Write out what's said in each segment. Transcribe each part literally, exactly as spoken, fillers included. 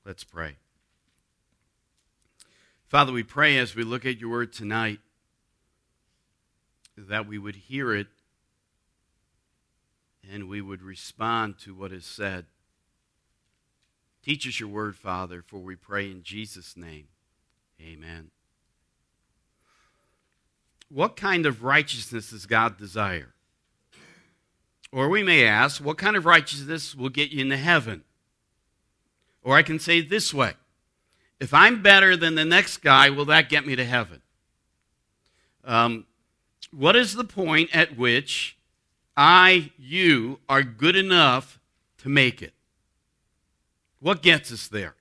Let's pray. Father, we pray as we look at your word tonight that we would hear it and we would respond to what is said. Teach us your word, Father, for we pray in Jesus' name. Amen. What kind of righteousness does God desire? Or we may ask, what kind of righteousness will get you into heaven? Or I can say it this way. If I'm better than the next guy, will that get me to heaven? Um, what is the point at which I, you, are good enough to make it? What gets us there?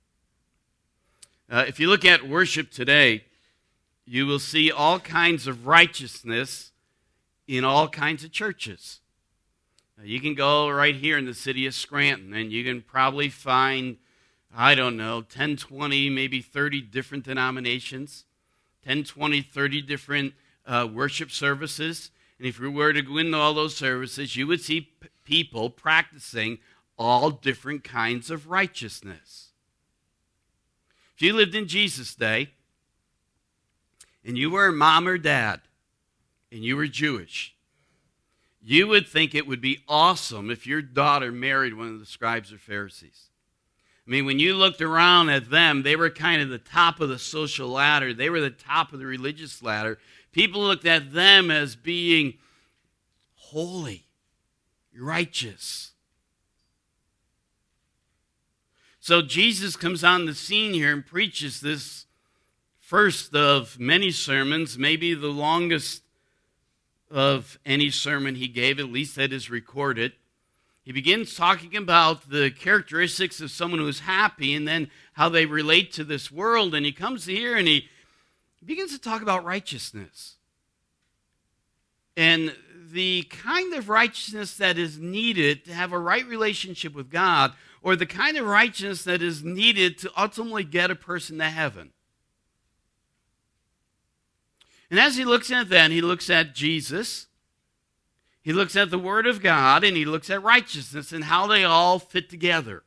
Uh, if you look at worship today, you will see all kinds of righteousness in all kinds of churches. Uh, you can go right here in the city of Scranton, and you can probably find, I don't know, ten, twenty, maybe thirty different denominations, ten, twenty, thirty different uh, worship services. And if you were to go into all those services, you would see p- people practicing all different kinds of righteousness. If you lived in Jesus' day, and you were a mom or dad, and you were Jewish, you would think it would be awesome if your daughter married one of the scribes or Pharisees. I mean, when you looked around at them, they were kind of the top of the social ladder. They were the top of the religious ladder. People looked at them as being holy, righteous. So Jesus comes on the scene here and preaches this first of many sermons, maybe the longest of any sermon he gave, at least that is recorded. He begins talking about the characteristics of someone who is happy and then how they relate to this world. And he comes here and he begins to talk about righteousness. And the kind of righteousness that is needed to have a right relationship with God, or the kind of righteousness that is needed to ultimately get a person to heaven. And as he looks at that, he looks at Jesus, he looks at the Word of God, and he looks at righteousness and how they all fit together.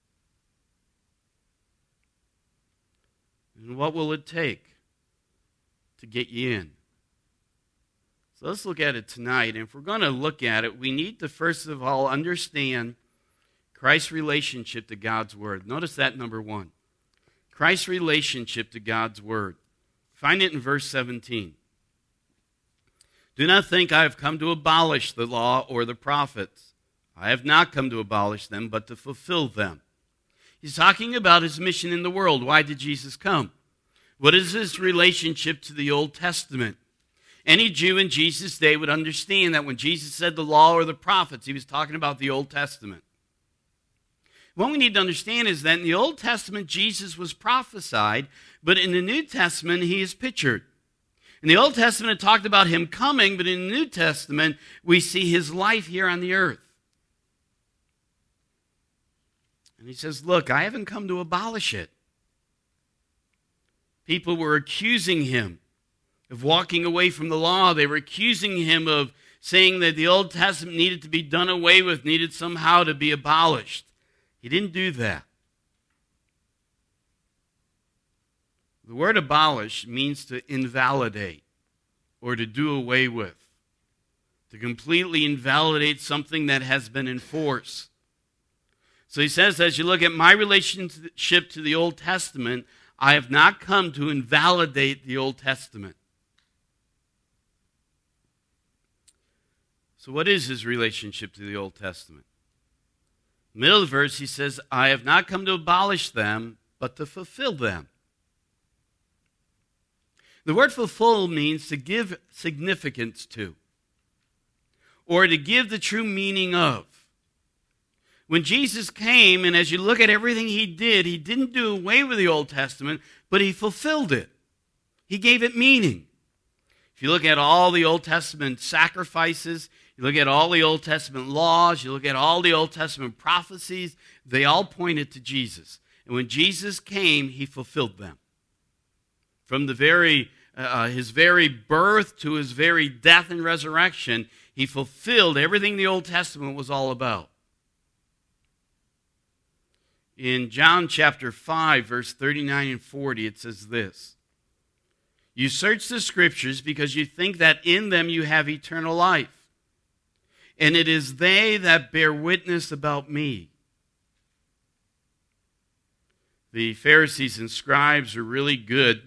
And what will it take to get you in? So let's look at it tonight. And if we're going to look at it, we need to first of all understand Christ's relationship to God's Word. Notice that, number one. Christ's relationship to God's Word. Find it in verse seventeen. Do not think I have come to abolish the law or the prophets. I have not come to abolish them, but to fulfill them. He's talking about his mission in the world. Why did Jesus come? What is his relationship to the Old Testament? Any Jew in Jesus' day would understand that when Jesus said the law or the prophets, he was talking about the Old Testament. What we need to understand is that in the Old Testament, Jesus was prophesied, but in the New Testament, he is pictured. In the Old Testament, it talked about him coming, but in the New Testament, we see his life here on the earth. And he says, look, I haven't come to abolish it. People were accusing him of walking away from the law. They were accusing him of saying that the Old Testament needed to be done away with, needed somehow to be abolished. He didn't do that. The word abolish means to invalidate or to do away with, to completely invalidate something that has been in force. So he says, as you look at my relationship to the Old Testament, I have not come to invalidate the Old Testament. So what is his relationship to the Old Testament? Middle of the verse, he says, I have not come to abolish them, but to fulfill them. The word fulfill means to give significance to, or to give the true meaning of. When Jesus came, and as you look at everything he did, he didn't do away with the Old Testament, but he fulfilled it. He gave it meaning. If you look at all the Old Testament sacrifices, you look at all the Old Testament laws, you look at all the Old Testament prophecies, they all pointed to Jesus. And when Jesus came, he fulfilled them. From the very uh, his very birth to his very death and resurrection, he fulfilled everything the Old Testament was all about. In John chapter five, verse thirty-nine and forty, it says this: "You search the Scriptures because you think that in them you have eternal life, and it is they that bear witness about me." The Pharisees and scribes were really good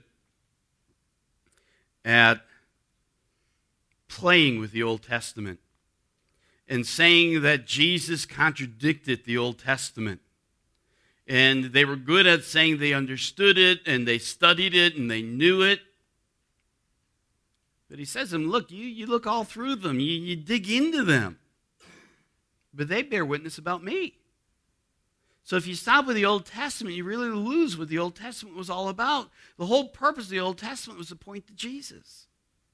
at playing with the Old Testament and saying that Jesus contradicted the Old Testament. And they were good at saying they understood it and they studied it and they knew it. But he says to them, look, you, you look all through them. You, you dig into them. But they bear witness about me. So if you stop with the Old Testament, you really lose what the Old Testament was all about. The whole purpose of the Old Testament was to point to Jesus.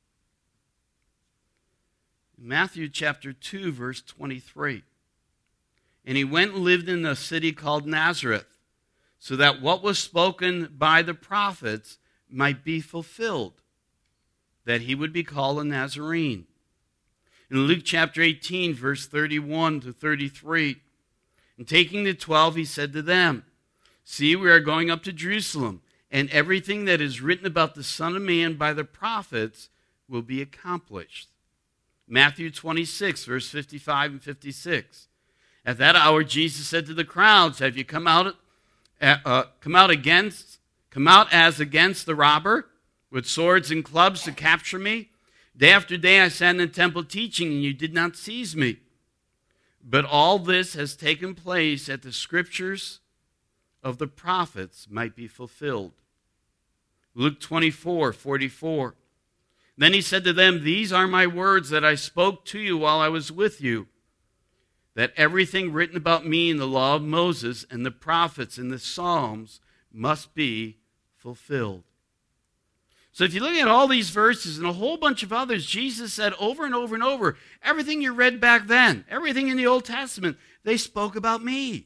Matthew chapter two, verse twenty-three. "And he went and lived in a city called Nazareth, so that what was spoken by the prophets might be fulfilled, that he would be called a Nazarene." In Luke chapter eighteen, verse thirty-one to thirty-three, "And taking the twelve, he said to them, 'See, we are going up to Jerusalem, and everything that is written about the Son of Man by the prophets will be accomplished.'" Matthew twenty-six, verse fifty-five and fifty-six. "At that hour Jesus said to the crowds, 'Have you come out, uh, come out against, come out as against the robber, with swords and clubs to capture me? Day after day I sat in the temple teaching, and you did not seize me. But all this has taken place that the scriptures of the prophets might be fulfilled.'" Luke twenty-four, forty-four. "Then he said to them, 'These are my words that I spoke to you while I was with you, that everything written about me in the law of Moses and the prophets and the Psalms must be fulfilled.'" So if you look at all these verses and a whole bunch of others, Jesus said over and over and over, everything you read back then, everything in the Old Testament, they spoke about me.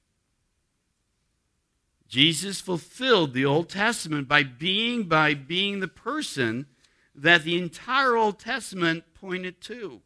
Jesus fulfilled the Old Testament by being, by being the person that the entire Old Testament pointed to.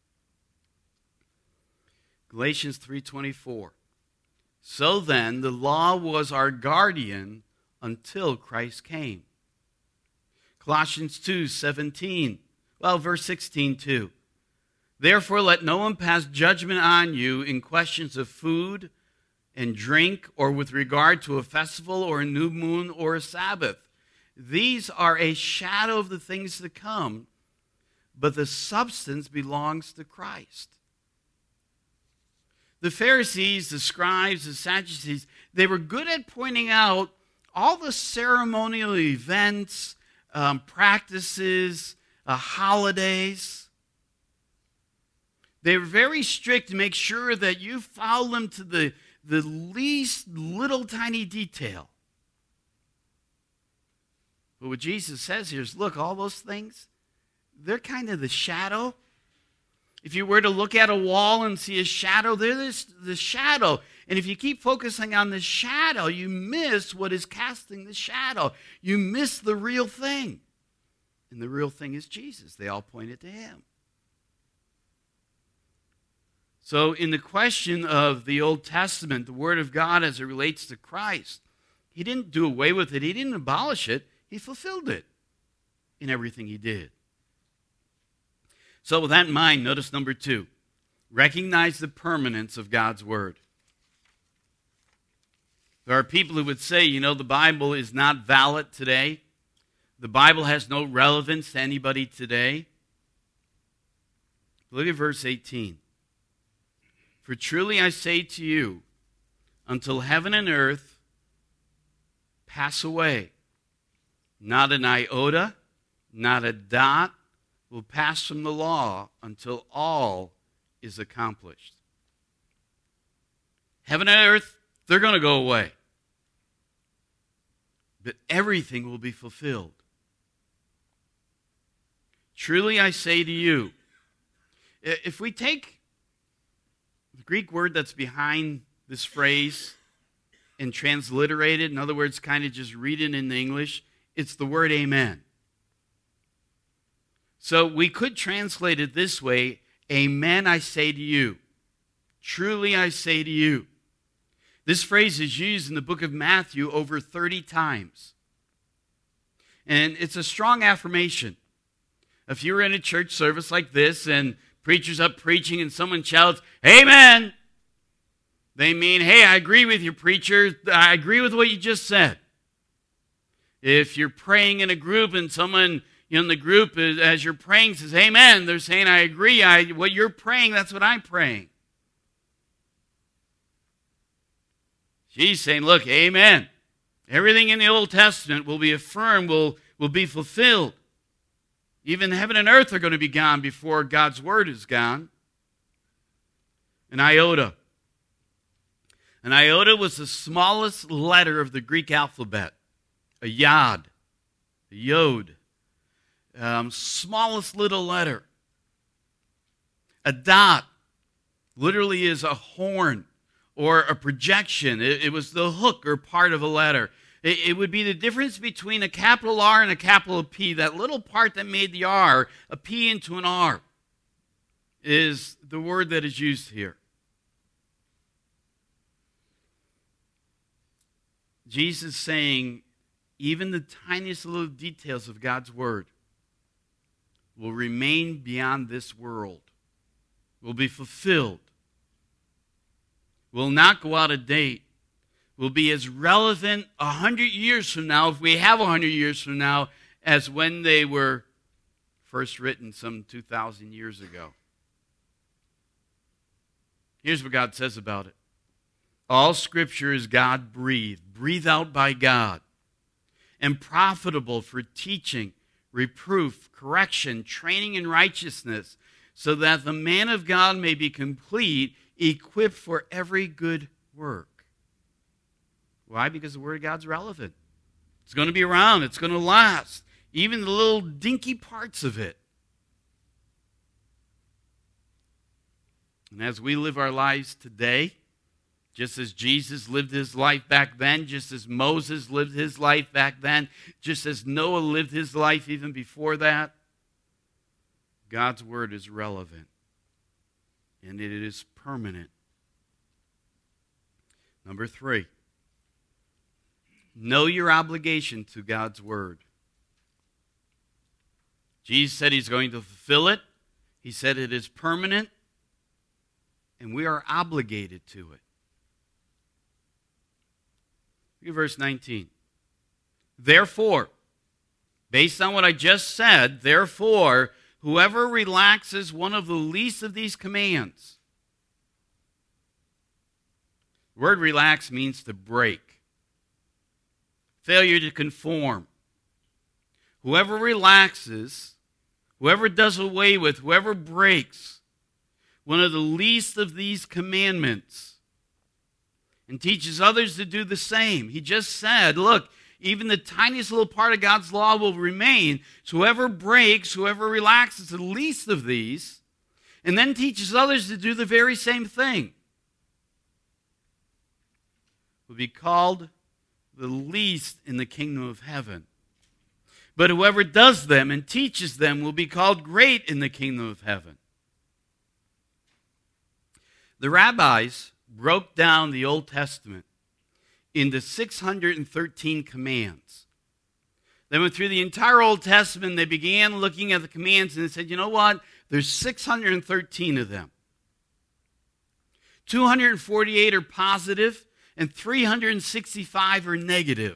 Galatians three twenty-four. "So then, the law was our guardian until Christ came." Colossians two seventeen. Well, verse sixteen too. "Therefore let no one pass judgment on you in questions of food and drink, or with regard to a festival or a new moon or a Sabbath. These are a shadow of the things to come, but the substance belongs to Christ." The Pharisees, the scribes, the Sadducees, they were good at pointing out all the ceremonial events, um, practices, uh, holidays. They were very strict to make sure that you follow them to the, the least little tiny detail. But what Jesus says here is, look, all those things, they're kind of the shadow. If you were to look at a wall and see a shadow, they're this, the shadow. And if you keep focusing on the shadow, you miss what is casting the shadow. You miss the real thing. And the real thing is Jesus. They all pointed to him. So in the question of the Old Testament, the Word of God as it relates to Christ, he didn't do away with it. He didn't abolish it. He fulfilled it in everything he did. So with that in mind, notice number two, recognize the permanence of God's Word. There are people who would say, you know, the Bible is not valid today. The Bible has no relevance to anybody today. Look at verse eighteen. "For truly I say to you, until heaven and earth pass away, not an iota, not a dot will pass from the law until all is accomplished." Heaven and earth, they're going to go away. But everything will be fulfilled. Truly I say to you, if we take the Greek word that's behind this phrase and transliterate it, in other words, kind of just read it in English, it's the word amen. So we could translate it this way, amen I say to you. Truly I say to you. This phrase is used in the book of Matthew over thirty times. And it's a strong affirmation. If you were in a church service like this and preacher's up preaching and someone shouts, "Amen," they mean, "Hey, I agree with you, preacher. I agree with what you just said." If you're praying in a group and someone in the group, is, as you're praying, says, "Amen," they're saying, "I agree. I, what you're praying, that's what I'm praying." She's saying, look, amen. Everything in the Old Testament will be affirmed, will, will be fulfilled. Even heaven and earth are going to be gone before God's word is gone. An iota. An iota was the smallest letter of the Greek alphabet. A yod. A yod. Um, smallest little letter. A dot literally is a horn or a projection. It, it was the hook or part of a letter. It, it would be the difference between a capital R and a capital P. That little part that made the R, a P into an R, is the word that is used here. Jesus saying, even the tiniest little details of God's word will remain beyond this world, will be fulfilled, will not go out of date, will be as relevant a hundred years from now, if we have a hundred years from now, as when they were first written some two thousand years ago. Here's what God says about it. All Scripture is God-breathed, breathed out by God, and profitable for teaching, reproof, correction, training in righteousness, so that the man of God may be complete, equipped for every good work. Why? Because the Word of God's relevant. It's going to be around. It's going to last. Even the little dinky parts of it. And as we live our lives today, just as Jesus lived his life back then, just as Moses lived his life back then, just as Noah lived his life even before that, God's Word is relevant. And it is permanent. Number three, know your obligation to God's Word. Jesus said he's going to fulfill it. He said it is permanent. And we are obligated to it. Look at verse nineteen. Therefore, based on what I just said, therefore, whoever relaxes one of the least of these commands. The word relax means to break. Failure to conform. Whoever relaxes, whoever does away with, whoever breaks one of the least of these commandments and teaches others to do the same. He just said, look, even the tiniest little part of God's law will remain. So whoever breaks, whoever relaxes the least of these, and then teaches others to do the very same thing, will be called the least in the kingdom of heaven. But whoever does them and teaches them will be called great in the kingdom of heaven. The rabbis broke down the Old Testament into six hundred thirteen commands. They went through the entire Old Testament. They began looking at the commands and they said, you know what? There's six hundred thirteen of them. two hundred forty-eight are positive and three hundred sixty-five are negative.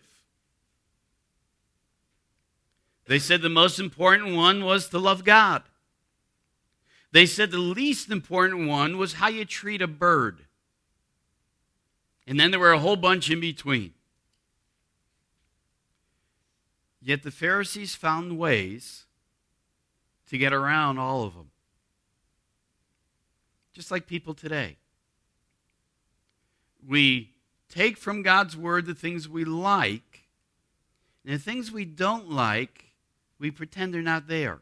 They said the most important one was to love God. They said the least important one was how you treat a bird. And then there were a whole bunch in between. Yet the Pharisees found ways to get around all of them. Just like people today. We take from God's Word the things we like, and the things we don't like, we pretend they're not there.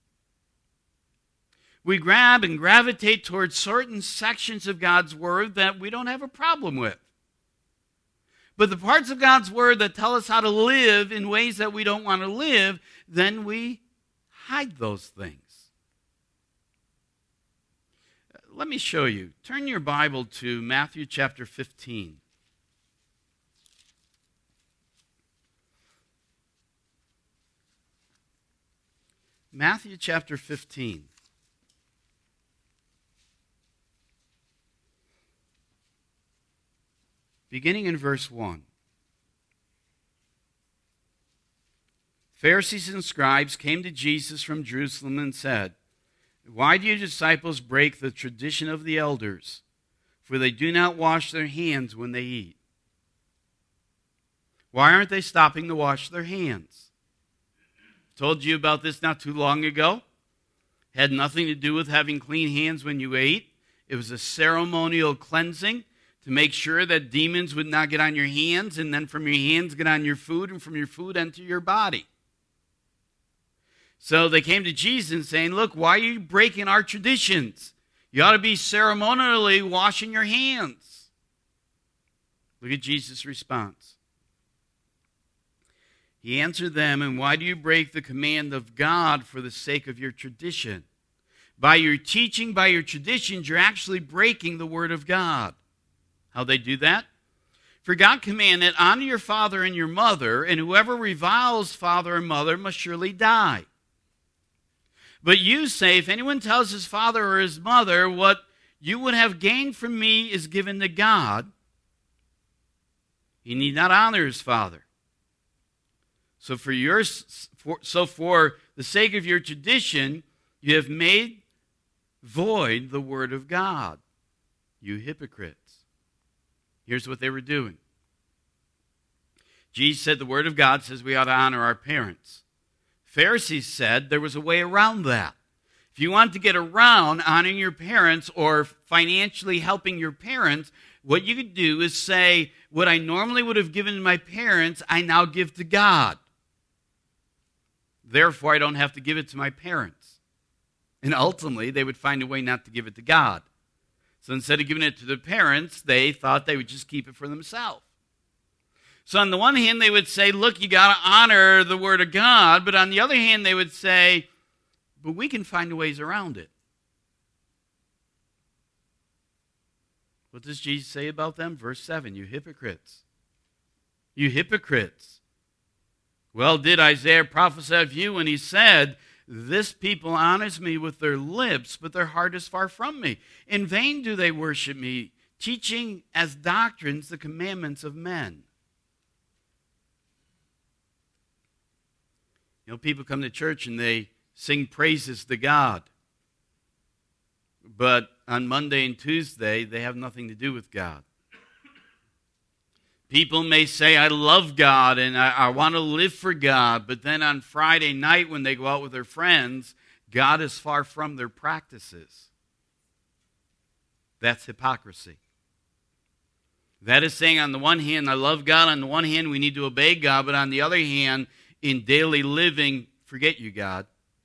We grab and gravitate towards certain sections of God's Word that we don't have a problem with. But the parts of God's Word that tell us how to live in ways that we don't want to live, then we hide those things. Let me show you. Turn your Bible to Matthew chapter fifteen. Matthew chapter fifteen. Beginning in verse one. Pharisees and scribes came to Jesus from Jerusalem and said, "Why do your disciples break the tradition of the elders? For they do not wash their hands when they eat." Why aren't they stopping to wash their hands? Told you about this not too long ago. Had nothing to do with having clean hands when you ate. It was a ceremonial cleansing to make sure that demons would not get on your hands, and then from your hands get on your food, and from your food enter your body. So they came to Jesus saying, "Look, why are you breaking our traditions? You ought to be ceremonially washing your hands." Look at Jesus' response. He answered them, "And why do you break the command of God for the sake of your tradition? By your teaching, by your traditions, you're actually breaking the word of God." How they do that? For God commanded, "Honor your father and your mother, and whoever reviles father or mother must surely die." But you say, if anyone tells his father or his mother, what you would have gained from me is given to God, he need not honor his father. So for your, for, so for the sake of your tradition, you have made void the word of God, you hypocrites. Here's what they were doing. Jesus said the word of God says we ought to honor our parents. Pharisees said there was a way around that. If you want to get around honoring your parents or financially helping your parents, what you could do is say, what I normally would have given to my parents, I now give to God. Therefore, I don't have to give it to my parents. And ultimately, they would find a way not to give it to God. So instead of giving it to their parents, they thought they would just keep it for themselves. So on the one hand, they would say, look, you got to honor the word of God. But on the other hand, they would say, but we can find ways around it. What does Jesus say about them? Verse seven, you hypocrites. You hypocrites. Well, did Isaiah prophesy of you when he said, this people honors me with their lips, but their heart is far from me. In vain do they worship me, teaching as doctrines the commandments of men. You know, people come to church and they sing praises to God. But on Monday and Tuesday, they have nothing to do with God. People may say, I love God and I, I want to live for God. But then on Friday night when they go out with their friends, God is far from their practices. That's hypocrisy. That is saying on the one hand, I love God. On the one hand, we need to obey God. But on the other hand, in daily living, forget you, God.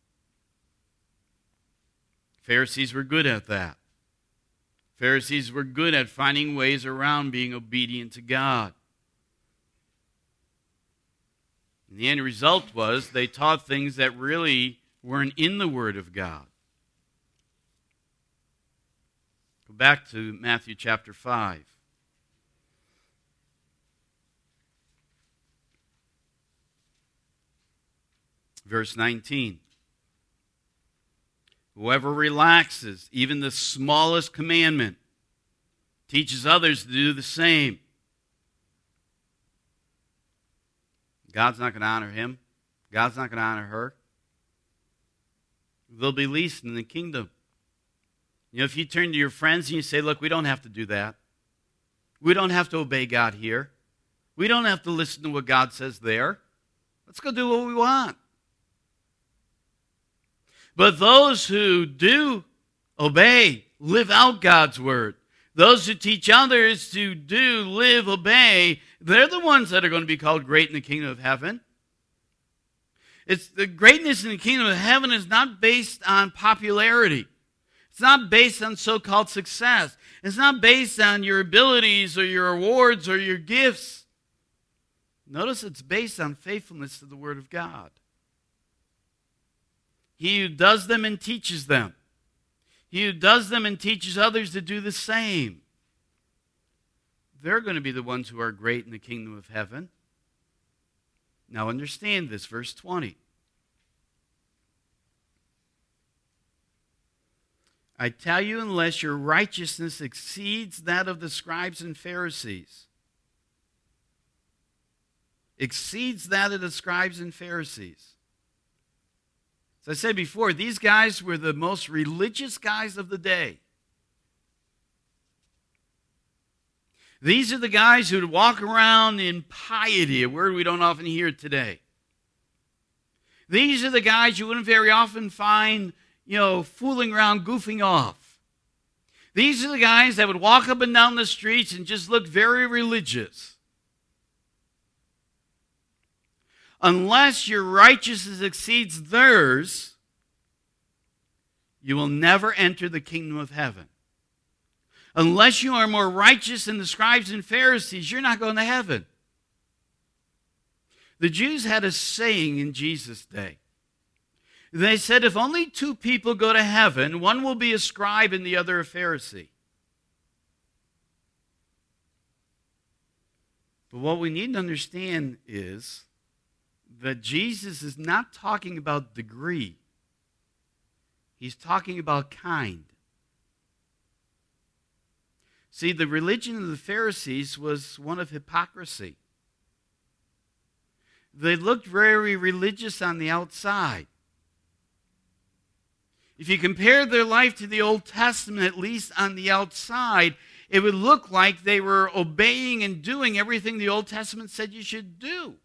Pharisees were good at that. Pharisees were good at finding ways around being obedient to God. And the end result was they taught things that really weren't in the Word of God. Go back to Matthew chapter five. Verse nineteen. Whoever relaxes even the smallest commandment teaches others to do the same. God's not going to honor him. God's not going to honor her. They'll be least in the kingdom. You know, if you turn to your friends and you say, look, we don't have to do that. We don't have to obey God here. We don't have to listen to what God says there. Let's go do what we want. But those who do obey, live out God's word. Those who teach others to do, live, obey, they're the ones that are going to be called great in the kingdom of heaven. It's the greatness in the kingdom of heaven is not based on popularity. It's not based on so-called success. It's not based on your abilities or your awards or your gifts. Notice it's based on faithfulness to the word of God. He who does them and teaches them. He who does them and teaches others to do the same. They're going to be the ones who are great in the kingdom of heaven. Now understand this, verse twenty. I tell you, unless your righteousness exceeds that of the scribes and Pharisees, exceeds that of the scribes and Pharisees. As I said before, these guys were the most religious guys of the day. These are the guys who would walk around in piety, a word we don't often hear today. These are the guys you wouldn't very often find, you know, fooling around, goofing off. These are the guys that would walk up and down the streets and just look very religious. Unless your righteousness exceeds theirs, you will never enter the kingdom of heaven. Unless you are more righteous than the scribes and Pharisees, you're not going to heaven. The Jews had a saying in Jesus' day. They said, if only two people go to heaven, one will be a scribe and the other a Pharisee. But what we need to understand is that Jesus is not talking about degree. He's talking about kind. See, the religion of the Pharisees was one of hypocrisy. They looked very religious on the outside. If you compare their life to the Old Testament, at least on the outside, it would look like they were obeying and doing everything the Old Testament said you should do.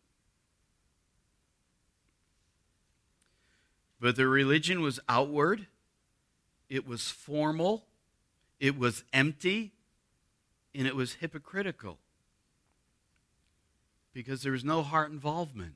But their religion was outward, it was formal, it was empty, and it was hypocritical. Because there was no heart involvement.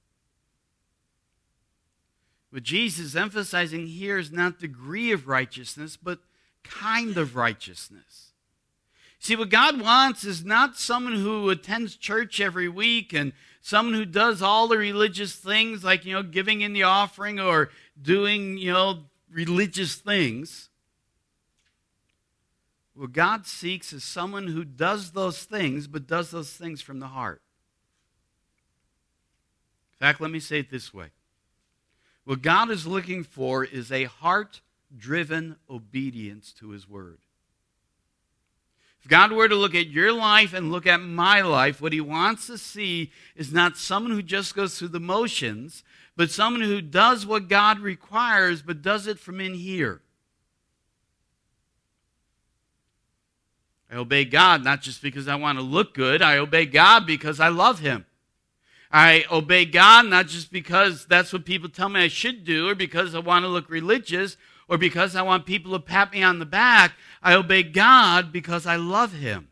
What Jesus is emphasizing here is not degree of righteousness, but kind of righteousness. See, what God wants is not someone who attends church every week and someone who does all the religious things like, you know, giving in the offering or doing, you know, religious things. What God seeks is someone who does those things, but does those things from the heart. In fact, let me say it this way. What God is looking for is a heart-driven obedience to His Word. If God were to look at your life and look at my life, what He wants to see is not someone who just goes through the motions, but someone who does what God requires, but does it from in here. I obey God not just because I want to look good. I obey God because I love Him. I obey God not just because that's what people tell me I should do or because I want to look religious or because I want people to pat me on the back. I obey God because I love Him.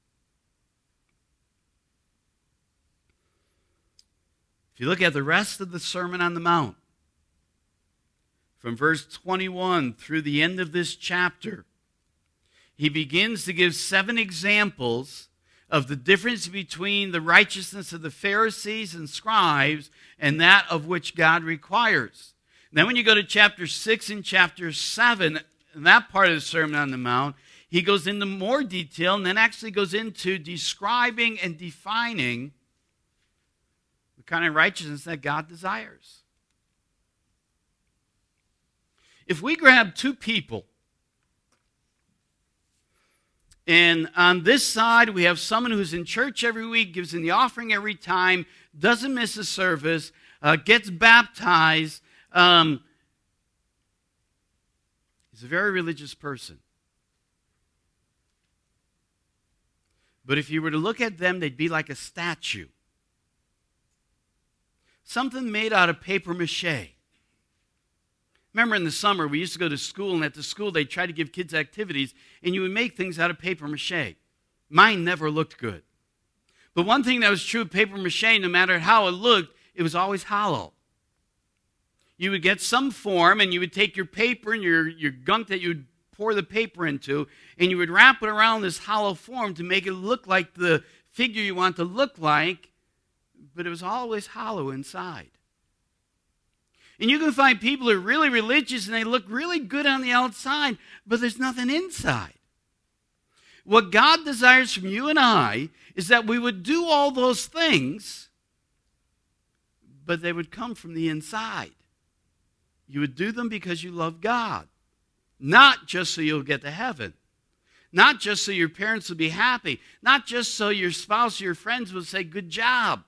If you look at the rest of the Sermon on the Mount, from verse twenty-one through the end of this chapter, He begins to give seven examples of the difference between the righteousness of the Pharisees and scribes and that of which God requires. Then when you go to chapter six and chapter seven, in that part of the Sermon on the Mount, he goes into more detail and then actually goes into describing and defining the kind of righteousness that God desires. If we grab two people, and on this side, we have someone who's in church every week, gives in the offering every time, doesn't miss a service, uh, gets baptized. Um, he's a very religious person. But if you were to look at them, they'd be like a statue. Something made out of paper mache. Remember in the summer, we used to go to school, and at the school, they'd try to give kids activities, and you would make things out of paper mache. Mine never looked good. But one thing that was true of paper mache, no matter how it looked, it was always hollow. You would get some form, and you would take your paper and your, your gunk that you would pour the paper into, and you would wrap it around this hollow form to make it look like the figure you want to look like, but it was always hollow inside. And you can find people who are really religious and they look really good on the outside, but there's nothing inside. What God desires from you and I is that we would do all those things, but they would come from the inside. You would do them because you love God. Not just so you'll get to heaven. Not just so your parents will be happy. Not just so your spouse or your friends will say, good job.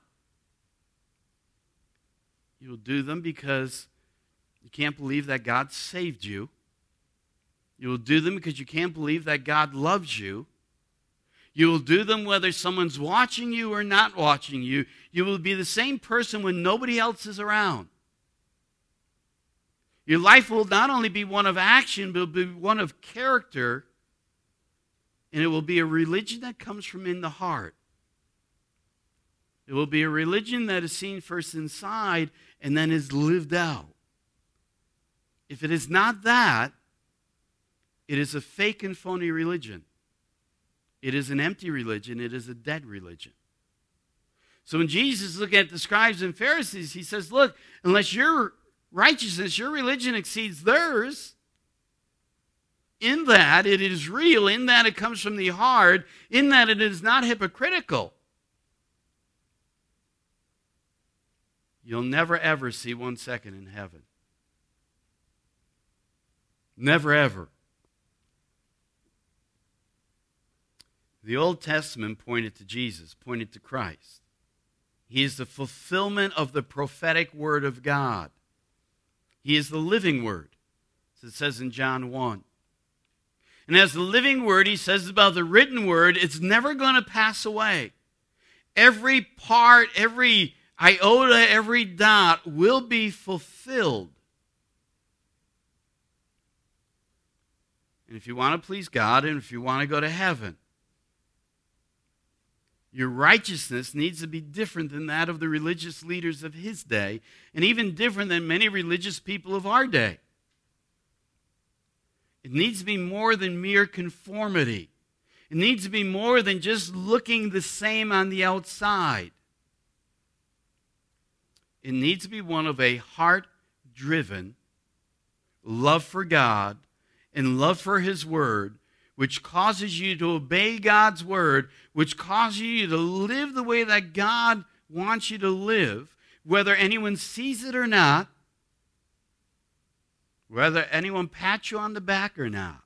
You will do them because you can't believe that God saved you. You will do them because you can't believe that God loves you. You will do them whether someone's watching you or not watching you. You will be the same person when nobody else is around. Your life will not only be one of action, but it will be one of character. And it will be a religion that comes from in the heart. It will be a religion that is seen first inside and then is lived out. If it is not that, it is a fake and phony religion. It is an empty religion. It is a dead religion. So when Jesus is looking at the scribes and Pharisees, he says, look, unless your righteousness, your religion exceeds theirs, in that it is real, in that it comes from the heart, in that it is not hypocritical, you'll never ever see one second in heaven. Never ever. The Old Testament pointed to Jesus, pointed to Christ. He is the fulfillment of the prophetic word of God. He is the living word, as it says in John one. And as the living word, he says about the written word, it's never going to pass away. Every part, every iota, every dot will be fulfilled. And if you want to please God and if you want to go to heaven, your righteousness needs to be different than that of the religious leaders of his day, and even different than many religious people of our day. It needs to be more than mere conformity. It needs to be more than just looking the same on the outside. It needs to be one of a heart-driven love for God and love for his word, which causes you to obey God's word, which causes you to live the way that God wants you to live, whether anyone sees it or not, whether anyone pats you on the back or not.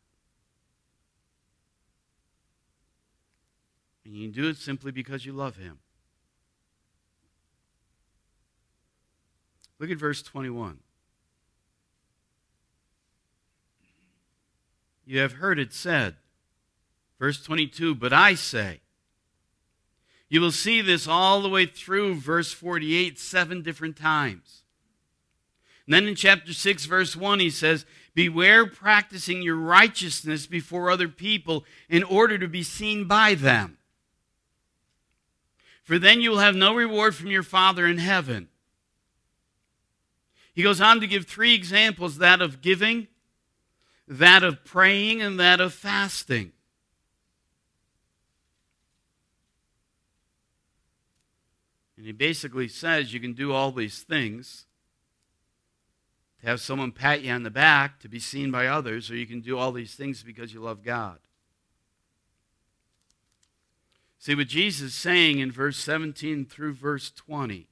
And you can do it simply because you love him. Look at verse twenty-one. You have heard it said. Verse twenty-two, but I say. You will see this all the way through verse forty-eight, seven different times. And then in chapter six, verse one, he says, beware practicing your righteousness before other people in order to be seen by them. For then you will have no reward from your Father in heaven. He goes on to give three examples, that of giving, that of praying, and that of fasting. And he basically says you can do all these things to have someone pat you on the back, to be seen by others, or you can do all these things because you love God. See what Jesus is saying in verse seventeen through verse twenty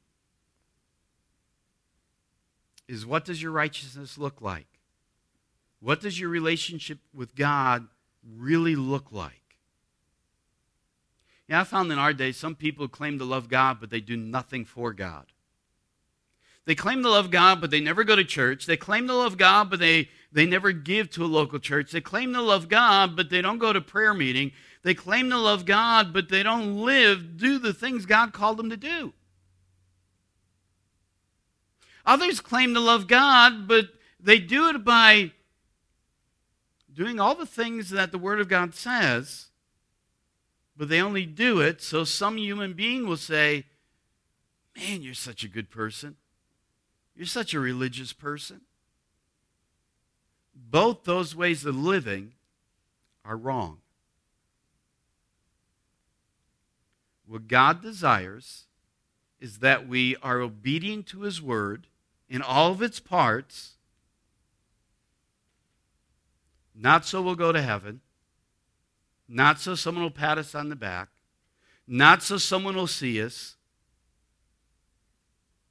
is, what does your righteousness look like? What does your relationship with God really look like? Yeah, I found in our day some people claim to love God, but they do nothing for God. They claim to love God, but they never go to church. They claim to love God, but they, they never give to a local church. They claim to love God, but they don't go to prayer meeting. They claim to love God, but they don't live, do the things God called them to do. Others claim to love God, but they do it by doing all the things that the Word of God says, but they only do it so some human being will say, man, you're such a good person. You're such a religious person. Both those ways of living are wrong. What God desires is that we are obedient to his word in all of its parts, not so we'll go to heaven, not so someone will pat us on the back, not so someone will see us,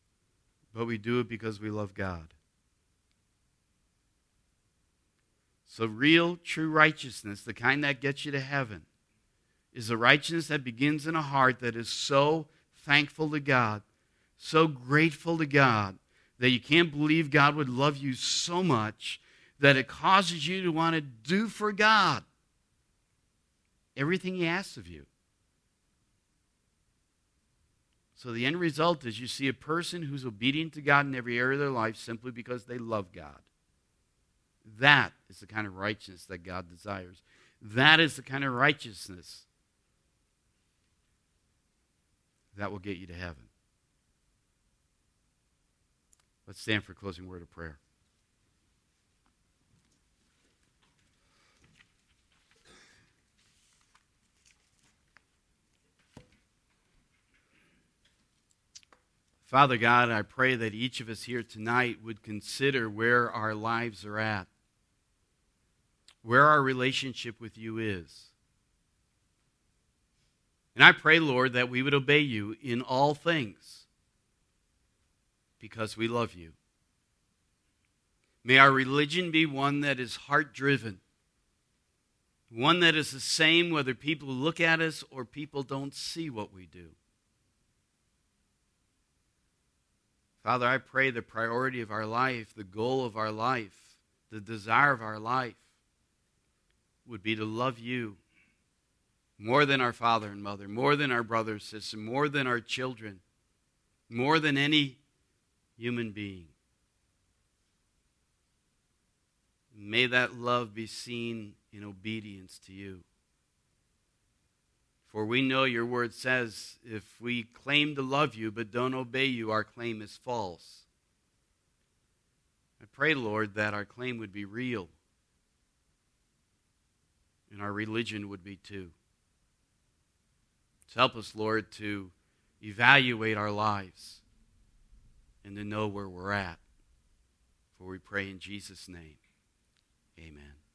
but we do it because we love God. So real, true righteousness, the kind that gets you to heaven, is a righteousness that begins in a heart that is so thankful to God, so grateful to God, that you can't believe God would love you so much that it causes you to want to do for God everything He asks of you. So the end result is you see a person who's obedient to God in every area of their life simply because they love God. That is the kind of righteousness that God desires. That is the kind of righteousness that will get you to heaven. Let's stand for a closing word of prayer. Father God, I pray that each of us here tonight would consider where our lives are at, where our relationship with you is. And I pray, Lord, that we would obey you in all things because we love you. May our religion be one that is heart-driven, one that is the same whether people look at us or people don't see what we do. Father, I pray the priority of our life, the goal of our life, the desire of our life would be to love you more than our father and mother, more than our brother and sister, more than our children, more than any human being. May that love be seen in obedience to you. For we know your word says, if we claim to love you but don't obey you, our claim is false. I pray, Lord, that our claim would be real, and our religion would be too. So help us, Lord, to evaluate our lives and to know where we're at. For we pray in Jesus' name, amen.